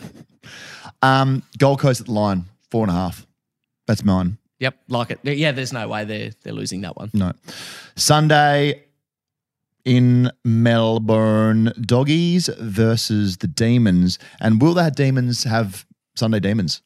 um, Gold Coast at the line four and a half. That's mine. Yep, like it. Yeah, there's no way they're they're losing that one. No. Sunday in Melbourne, Doggies versus the Demons. And will that Demons have Sunday Demons?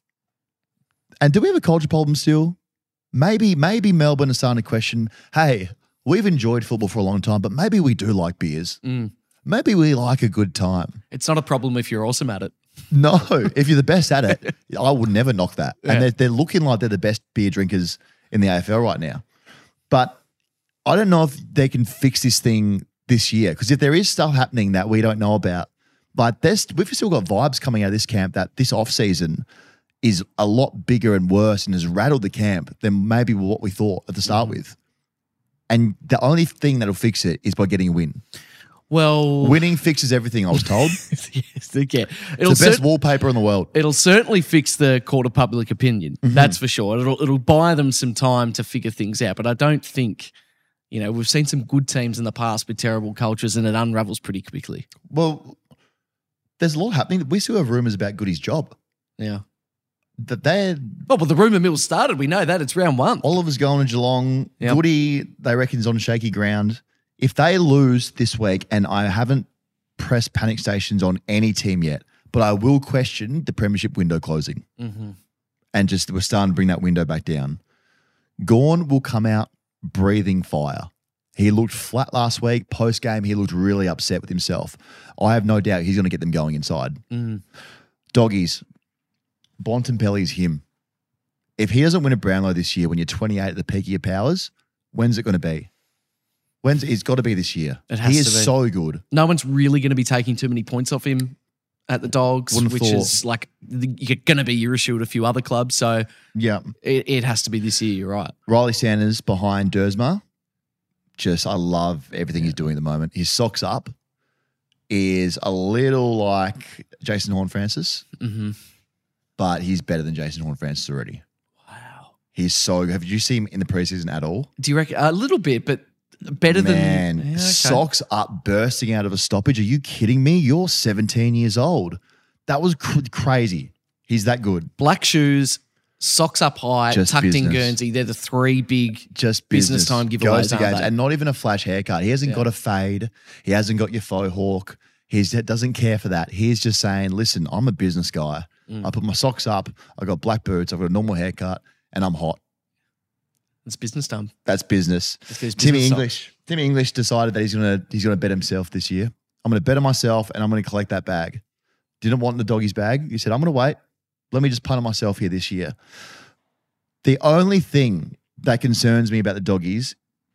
And do we have a culture problem still? Maybe, maybe Melbourne is starting to question, hey, we've enjoyed football for a long time, but maybe we do like beers. Mm. Maybe we like a good time. It's not a problem if you're awesome at it. No, if you're the best at it, I would never knock that. Yeah. And they're, they're looking like they're the best beer drinkers in the A F L right now. But I don't know if they can fix this thing this year because if there is stuff happening that we don't know about, but there's, we've still got vibes coming out of this camp that this offseason is a lot bigger and worse and has rattled the camp than maybe what we thought at the start with. And the only thing that'll fix it is by getting a win. Well, Winning fixes everything, I was told. yes, yeah. It'll, It's the best cer- wallpaper in the world. it'll certainly fix the court of public opinion. Mm-hmm. That's for sure. It'll it'll buy them some time to figure things out. But I don't think, you know, we've seen some good teams in the past with terrible cultures, and it unravels pretty quickly. Well, there's a lot happening. We still have rumours about Goody's job. Yeah. That they Oh, well, the rumor mill started. We know that it's round one. Oliver's going to Geelong. Yep. Goody, they reckon, is on shaky ground. If they lose this week, and I haven't pressed panic stations on any team yet, but I will question the premiership window closing. Mm-hmm. And just we're starting to bring that window back down. Gorn will come out breathing fire. He looked flat last week. Post game, he looked really upset with himself. I have no doubt he's going to get them going inside. Mm. Doggies, Bontempelli's him. If he doesn't win a Brownlow this year when you're twenty-eight at the peak of your powers, when's it going to be? When's it's got to be this year. It has he is to be. so good. No one's really going to be taking too many points off him at the Dogs, Wouldn't have which thought. is like the- you're going to be your issue at a few other clubs. So Yeah. it, it has to be this year. You're right. Riley Sanders behind Dersma. Just, I love everything he's doing at the moment. His socks up is a little like Jason Horne-Francis, Mm-hmm. but he's better than Jason Horne-Francis already. Wow. He's so good. Have you seen him in the preseason at all? Do you reckon a little bit, but better Man, than Yeah, okay. socks up bursting out of a stoppage. Are you kidding me? You're seventeen years old. That was cr- crazy. He's that good. Black shoes, socks up high, Just tucked in business. Guernsey. They're the three big. Just Business business, time giveaways, goes to aren't games, they? and not even a flash haircut. He hasn't Yeah. got a fade. He hasn't got your faux hawk. He doesn't care for that. He's just saying, "Listen, I'm a business guy. Mm. I put my socks up. I got black boots. I've got a normal haircut, and I'm hot. It's business time. That's business." It's his Timmy business side. English. Timmy English decided that he's gonna he's gonna bet himself this year. I'm gonna bet on myself, and I'm gonna collect that bag. Didn't want the doggies bag. He said, "I'm gonna wait. Let me just punt on myself here this year." The only thing that concerns me about the doggies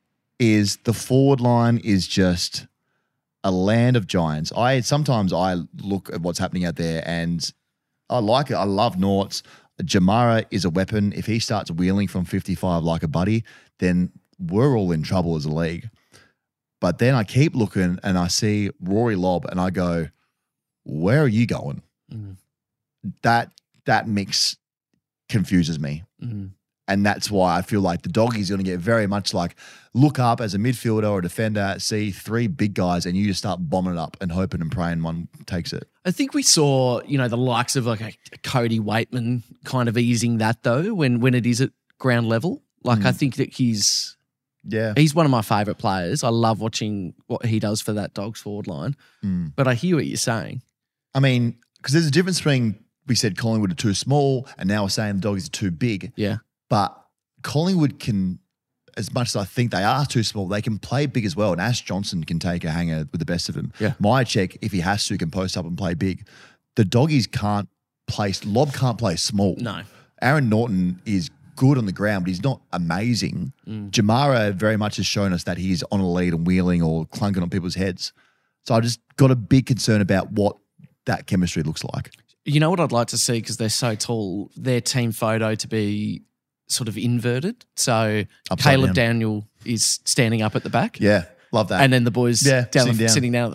is the forward line is just a land of giants. I sometimes I look at what's happening out there and I like it. I love Norts. Jamara is a weapon. If he starts wheeling from fifty-five like a buddy, then we're all in trouble as a league. But then I keep looking and I see Rory Lobb and I go, where are you going? Mm. That that mix confuses me. Mm. And that's why I feel like the doggies going to get very much like look up as a midfielder or a defender, see three big guys, and you just start bombing it up and hoping and praying one takes it. I think we saw, you know, the likes of like a Cody Waitman kind of easing that though when when it is at ground level. Like Mm. I think that he's Yeah. he's one of my favourite players. I love watching what he does for that Dogs forward line. Mm. But I hear what you're saying. I mean, because there's a difference between we said Collingwood are too small and now we're saying the doggies are too big. Yeah. But Collingwood can, as much as I think they are too small, they can play big as well. And Ash Johnson can take a hanger with the best of them. Yeah. Myercheck, if he has to, can post up and play big. The doggies can't play, Lob can't play small. No. Aaron Norton is good on the ground, but he's not amazing. Mm. Jamara very much has shown us that he's on a lead and wheeling or clunking on people's heads. So I just got a big concern about what that chemistry looks like. You know what I'd like to see because they're so tall, their team photo to be sort of inverted. So Upside Caleb down. Daniel is standing up at the back. Yeah, love that. And then the boys Yeah, down sitting the, down. sitting down at the Yeah. front.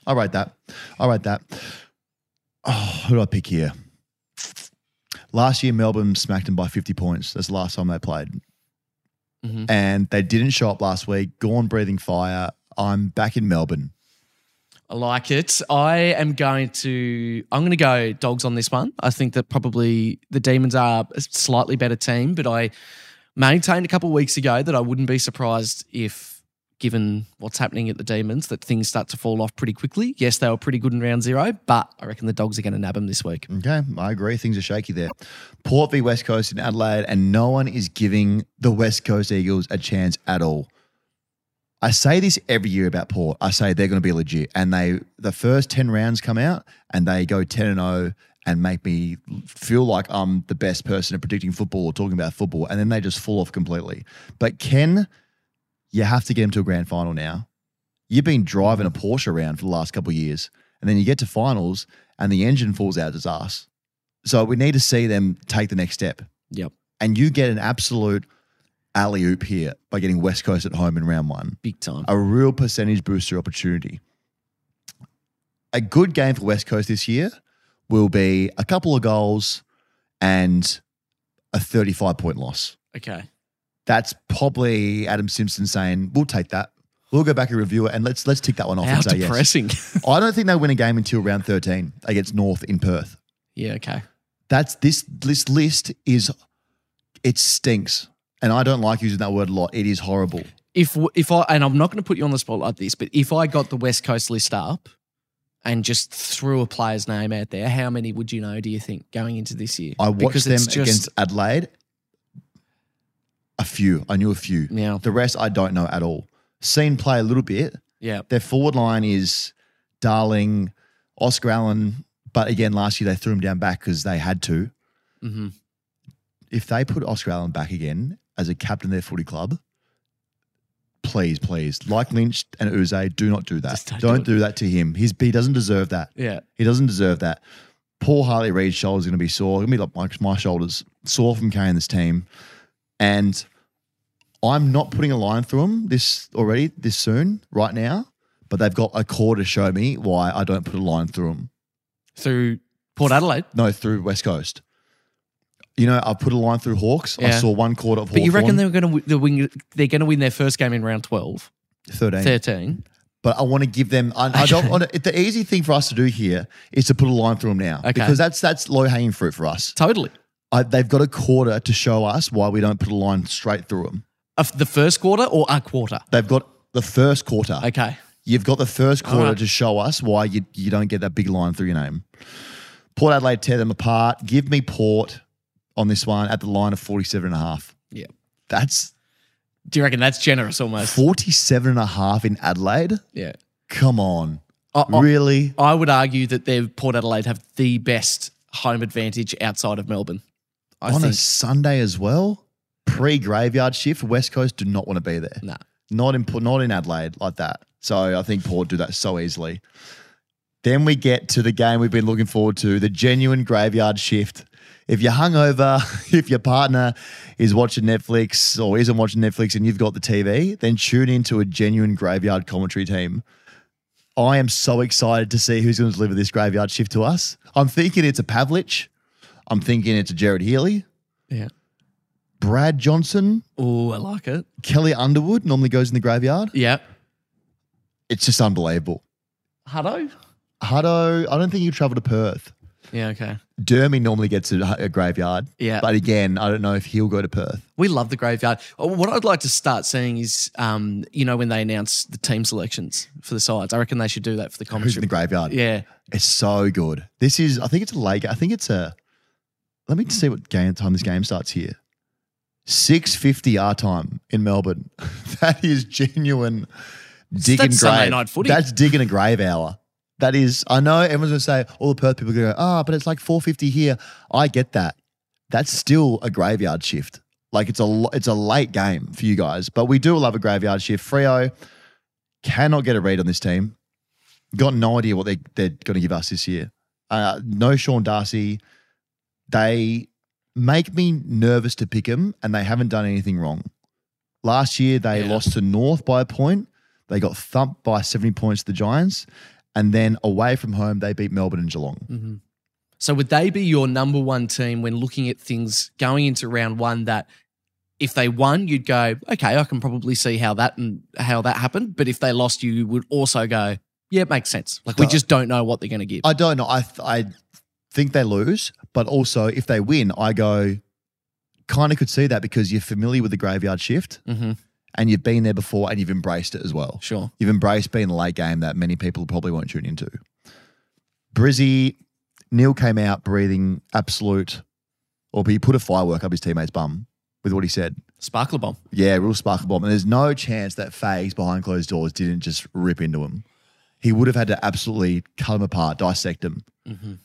I rate that. I rate that. Oh, who do I pick here? Last year, Melbourne smacked them by fifty points. That's the last time they played. Mm-hmm. And they didn't show up last week. Gone breathing fire. I'm back in Melbourne. I like it. I am going to, I'm going to go Dogs on this one. I think that probably the Demons are a slightly better team, but I maintained a couple of weeks ago that I wouldn't be surprised if, given what's happening at the Demons, that things start to fall off pretty quickly. Yes, they were pretty good in round zero, but I reckon the Dogs are going to nab them this week. Okay, I agree. Things are shaky there. Port v West Coast in Adelaide, and no one is giving the West Coast Eagles a chance at all. I say this every year about Port. I say they're going to be legit, and they the first ten rounds come out and they go ten and oh and make me feel like I'm the best person at predicting football or talking about football, and then they just fall off completely. But Ken, you have to get him to a grand final now. You've been driving a Porsche around for the last couple of years, and then you get to finals and the engine falls out of its ass. So we need to see them take the next step. Yep. And you get an absolute alley-oop here by getting West Coast at home in round one. Big time. A real percentage booster opportunity. A good game for West Coast this year will be a couple of goals and a thirty-five point loss. Okay. That's probably Adam Simpson saying, we'll take that. We'll go back and review it and let's let's tick that one off How and say depressing. yes. I don't think they win a game until round thirteen against North in Perth. Yeah, okay. That's this this list is it stinks. And I don't like using that word a lot. It is horrible. If if I and I'm not going to put you on the spot like this, but if I got the West Coast list up and just threw a player's name out there, how many would you know, do you think, going into this year? I watched Because them it's just- against Adelaide. A few. I knew a few. Yeah. The rest I don't know at all. Seen play a little bit. Yeah. Their forward line is Darling, Oscar Allen, but again, last year they threw him down back because they had to. Mm-hmm. If they put Oscar Allen back again as a captain of their footy club, please, please, like Lynch and Uze, do not do that. Just don't Don't, do do that to him. He's, he doesn't deserve that. Yeah. He doesn't deserve that. Poor Harley Reid's shoulders are going to be sore. Going to be like my, my shoulders, sore from carrying this team. And I'm not putting a line through them this already, this soon, right now, but they've got a core to show me why I don't put a line through them. Through Port Adelaide. No, through West Coast. You know, I've put a line through Hawks. I Yeah. saw one quarter of But you reckon Hawthorn, they're going to win? They're going to win their first game in round twelve, thirteen. thirteen. But I want to give them. I, I don't want to. The easy thing for us to do here is to put a line through them now, Okay. because that's that's low hanging fruit for us. Totally. I, they've got a quarter to show us why we don't put a line straight through them. Of the first quarter or a quarter? They've got the first quarter. Okay. You've got the first quarter Alright. to show us why you you don't get that big line through your name. Port Adelaide tear them apart. Give me Port on this one at the line of forty-seven and a half. Yeah. That's Do you reckon that's generous almost? forty-seven and a half in Adelaide. Yeah. Come on. I, I, Really? I would argue that they Port Adelaide have the best home advantage outside of Melbourne. I On a think. Sunday as well? Pre-graveyard shift, West Coast do not want to be there. Nah. Not in not in Adelaide like that. So I think Port do that so easily. Then we get to the game we've been looking forward to, the genuine graveyard shift. If you're hungover, if your partner is watching Netflix or isn't watching Netflix and you've got the T V, then tune into a genuine graveyard commentary team. I am so excited to see who's going to deliver this graveyard shift to us. I'm thinking it's a Pavlich. I'm thinking it's a Jared Healy. Yeah. Brad Johnson, Oh, I like it. Kelly Underwood normally goes in the graveyard. Yeah. It's just unbelievable. Hutto? Hutto, I don't think he'll travel to Perth. Yeah, okay. Dermy normally gets a, a graveyard. Yeah. But again, I don't know if he'll go to Perth. We love the graveyard. Oh, what I'd like to start seeing is, um, you know, when they announce the team selections for the sides, I reckon they should do that for the Who's commentary. in the graveyard? Yeah. It's so good. This is, I think it's a late, I think it's a, let me see what game time this game starts here. six fifty our time in Melbourne. That is genuine digging That's Sunday grave. night footy. That's digging a grave hour. That is, I know everyone's going to say, all the Perth people are going to go, oh, but it's like four fifty here. I get that. That's still a graveyard shift. Like it's a, it's a late game for you guys, but we do love a graveyard shift. Freo cannot get a read on this team. Got no idea what they, they're going to give us this year. Uh, no Sean Darcy. They make me nervous to pick them, and they haven't done anything wrong. Last year, they Yeah. lost to North by a point. They got thumped by seventy points to the Giants, And then away from home, they beat Melbourne and Geelong. Mm-hmm. So would they be your number one team when looking at things going into round one that if they won, you'd go, okay, I can probably see how that and how that happened. But if they lost, you would also go, yeah, it makes sense. Like we just don't know what they're going to give. I don't know. I th- I think they lose, but also if they win, I go, kind of could see that because you're familiar with the graveyard shift Mm-hmm. and you've been there before and you've embraced it as well. Sure. You've embraced being the late game that many people probably won't tune into. Brizzy, Neil came out breathing absolute, or he put a firework up his teammate's bum with what he said. Sparkler bomb. Yeah, real sparkle bomb. And there's no chance that Fags behind closed doors didn't just rip into him. He would have had to absolutely cut him apart, dissect him. Mm-hmm.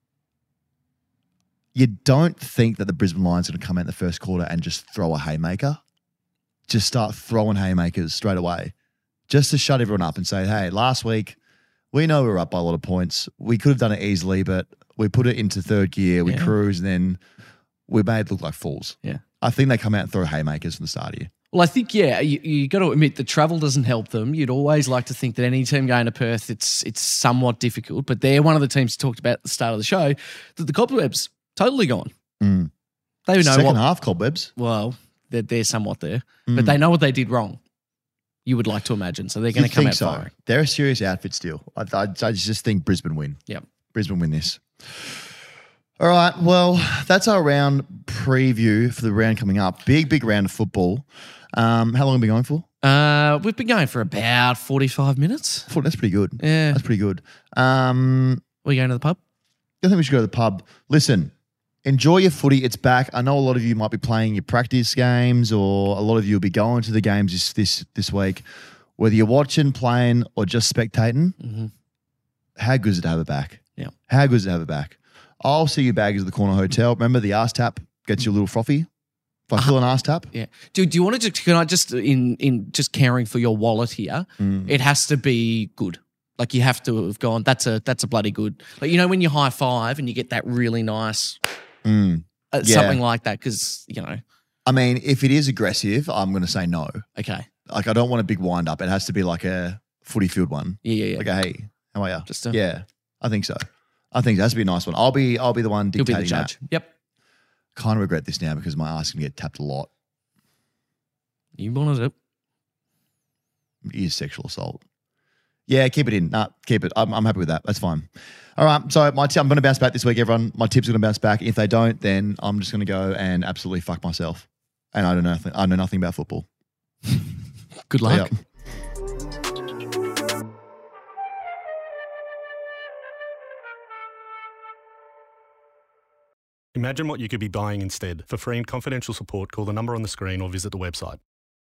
You don't think that the Brisbane Lions are going to come out in the first quarter and just throw a haymaker? Just start throwing haymakers straight away, just to shut everyone up and say, hey, last week, we know we were up by a lot of points. We could have done it easily, but we put it into third gear, we Yeah. cruised, and then we made it look like fools. Yeah. I think they come out and throw haymakers from the start here. Well, I think, yeah, you, you got to admit the travel doesn't help them. You'd always like to think that any team going to Perth, it's it's somewhat difficult, but they're one of the teams talked about at the start of the show that the cobwebs totally gone. Mm. They know Second what, half cobwebs. well, they're, they're somewhat there, Mm. but they know what they did wrong. You would like to imagine. So they're going You to come think out so? firing. They're a serious outfit still. I, I, I just think Brisbane win. Yep. Brisbane win this. All right. Well, that's our round preview for the round coming up. Big, big round of football. Um, how long have we been going for? Uh, we've been going for about forty-five minutes. Four- That's pretty good. Yeah. That's pretty good. Um, We going to the pub? I think we should go to the pub. Listen, enjoy your footy. It's back. I know a lot of you might be playing your practice games, or a lot of you will be going to the games this this, this week. Whether you're watching, playing, or just spectating, Mm-hmm. how good is it to have it back? Yeah. How good is it to have it back? I'll see you baggers at the corner hotel. Remember the arse tap gets you a little frothy? If I fill an arse tap? Yeah. Do, do you want to just, can I just, in in just caring for your wallet here, Mm. it has to be good. Like you have to have gone, that's a that's a bloody good. Like, you know, when you high five and you get that really nice, Mm. uh, Yeah. something like that, because, you know, I mean, if it is aggressive, I'm going to say no. okay. Like, I don't want a big wind up. It has to be like a footy field one. Yeah, yeah, yeah. Like, a, hey, how are you? Just a- yeah, I think so. I think it has to be a nice one. I'll be I'll be the one You'll be dictating the judge. that. Yep. Kind of regret this now because my ass can get tapped a lot. You wanted it. It is sexual assault. Yeah, keep it in. Nah, keep it. I'm, I'm happy with that. That's fine. All right. So my t- I'm going to bounce back this week, everyone. My tips are going to bounce back. If they don't, then I'm just going to go and absolutely fuck myself. And I don't know. Nothing, I know nothing about football. Good luck. Yeah. Imagine what you could be buying instead. For free and confidential support, call the number on the screen or visit the website.